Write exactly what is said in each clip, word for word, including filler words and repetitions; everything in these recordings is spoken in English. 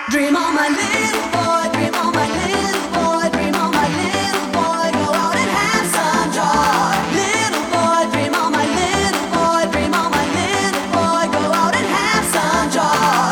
Dream on my little boy, dream on my little boy, dream on my little boy, go out and have some joy. Little boy, dream on my little boy, dream on my little boy, go out and have some joy.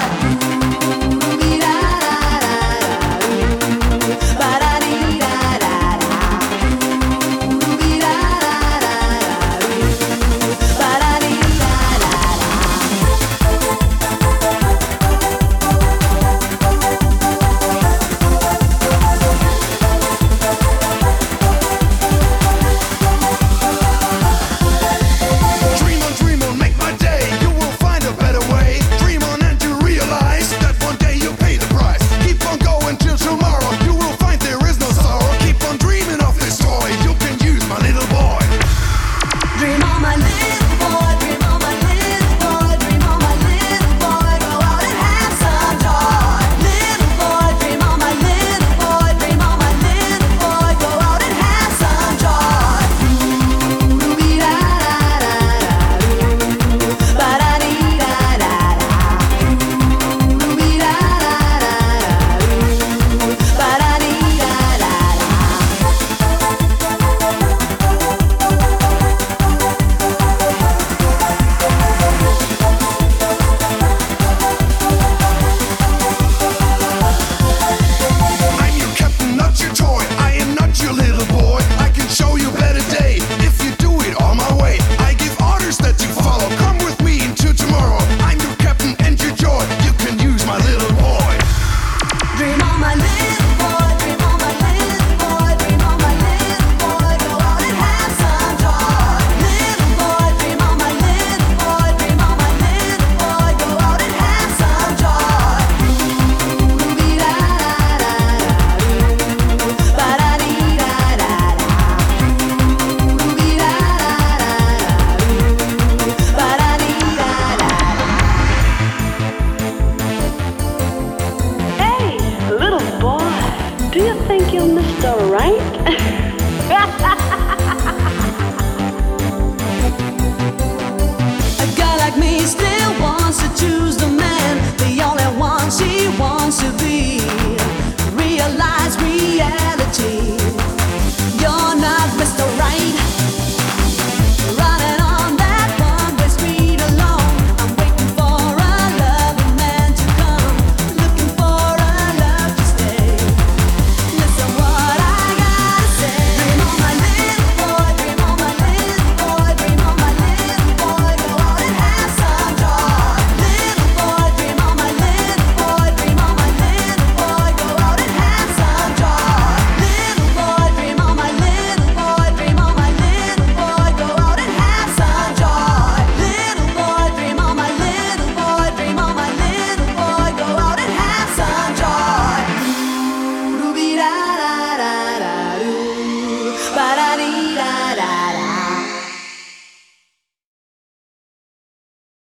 Do you think you're Mister Right?